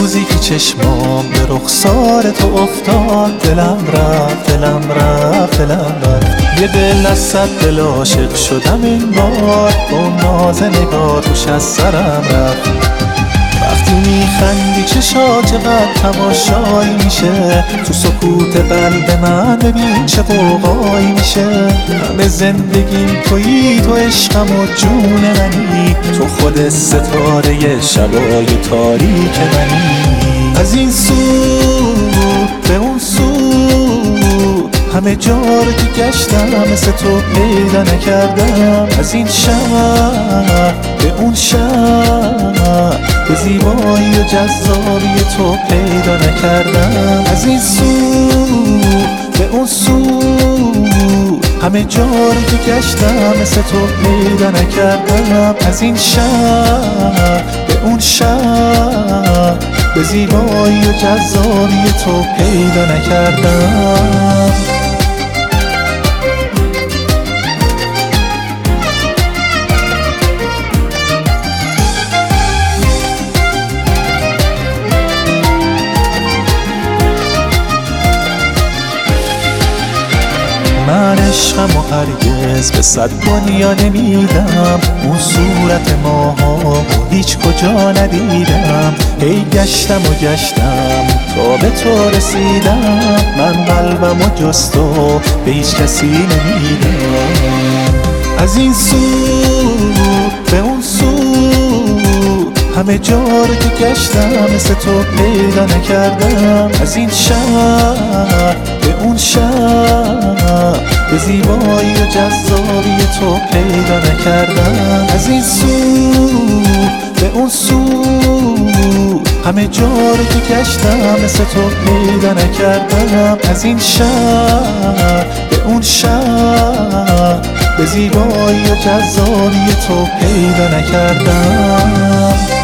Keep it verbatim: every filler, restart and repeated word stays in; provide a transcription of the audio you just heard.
روزی که چشمام به رخسار تو افتاد، دلم رفت دلم رفت دلم رفت. یه دل از صد دل عاشق شدم این بار، با ناز نگاهش از سرم رفت. وقتی میخندی چشا چقدر تماشایی میشه، تو سکوت قلب من ببین چه غوغایی میشه. همه زندگیم تویی، تو عشقم و جون منی، تو خود ستاره شبای تاریک منی. از این سو به اون سو همه جا رو که گشتم مثل تو پیدا نکردم. از این شهر به اون شهر به زیبایی و جذابی تو پیدا نکردم. از این سو به اون سو همه جا رو که گشتم مثل تو پیدا نکردم. از این شهر به اون شهر به زیبایی و جذابی تو پیدا نکردم. من عشقم و هرگز به صد دنیا نمیدم، اون صورت ماها و هیچ کجا ندیدم. هی گشتم و گشتم تا به تو رسیدم، من قلبم و جز تو به هیچ کسی نمیدم. از این سو به اون سو همه جا رو که گشتم مثل تو پیدا نکردم. از این شهر به اون شهر به زیبایی و جذابی تو پیدا نکردم. از این سو به اون سو همه جا رو که گشتم مثل تو پیدا نکردم. از این شهر به اون شهر به زیبایی و جذابی تو پیدا نکردم.